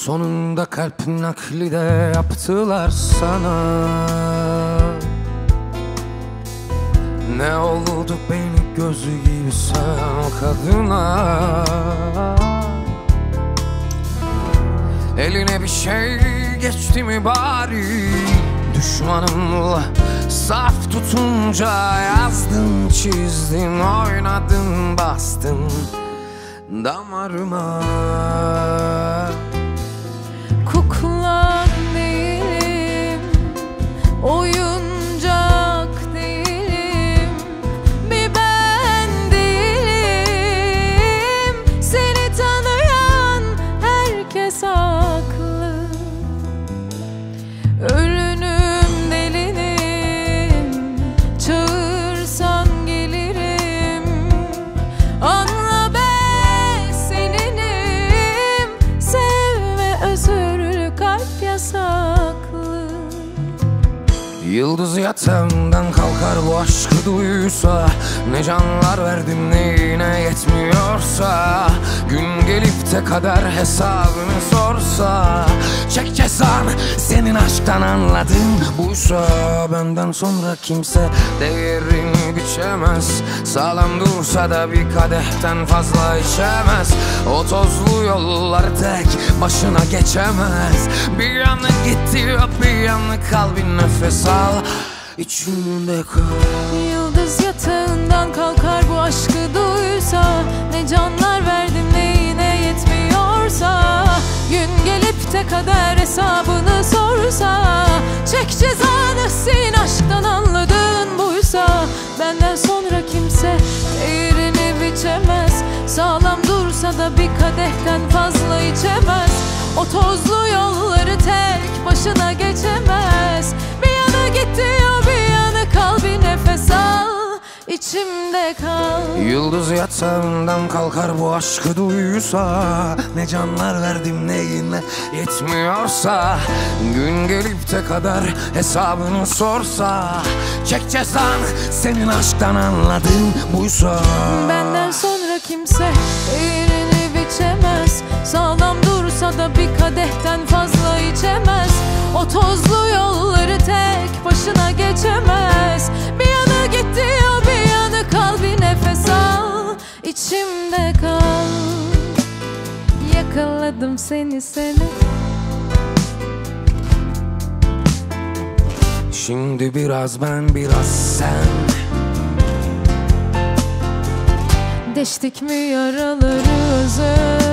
Sonunda kalp nakli de yaptılar sana. Ne oldu beni gözü gibi sen o kadına? Eline bir şey geçti mi bari? Düşmanımla saf tutunca yazdın, çizdin, oynadın, bastın damarıma. Kuklan değilim, oyuncak değilim, bir ben değilim. Seni tanıyan herkes haklı. Ölünüm, delinim, çağırsan gelirim. Anla ben seninim, sevme özür kalp yasaklı. Yıldız yatağından kalkar bu aşkı duysa, ne canlar verdim neyine yetmiyorsa. Gün gelip de kader hesabını sorsa, çek cezanı senin aşktan anladığın buysa. Benden sonra kimse değerini biçemez, sağlam dursa da bir kadehten fazla içemez. O tozlu yollar tek başına geçemez. Bir yanı gitti bir yanı kal, bir nefes al içinde kal. Yıldız yatağından kalkar bu aşkı duysa, ne canlar verdim neyine yetmiyorsa. Gün gelip de kader hesabını sorsa, çek cezanı senin aşktan anladığın buysa. Benden sonra kimse değerini biçemez, sağlam dursa da bir kadehten fazla içemez. O tozlu yolları tek başına geçemez. Bir yana git diyor, bir yana kal, bir nefes al, içimde kal. Yıldız yatağından kalkar bu aşkı duysa, ne canlar verdim neyine yetmiyorsa. Gün gelip de kader hesabını sorsa, çek cezanı senin aşktan anladığın buysa. Benden sonra kimse değerini biçemez, sağlam dursa da bir kadehten fazla içemez. O tozlu yolları tek başına geçemez. Bir yana git diyor, bir yana kal, bir nefes al, içimde kal. Yakaladım seni. Şimdi biraz ben biraz sen, Deştik mi yaraları özür?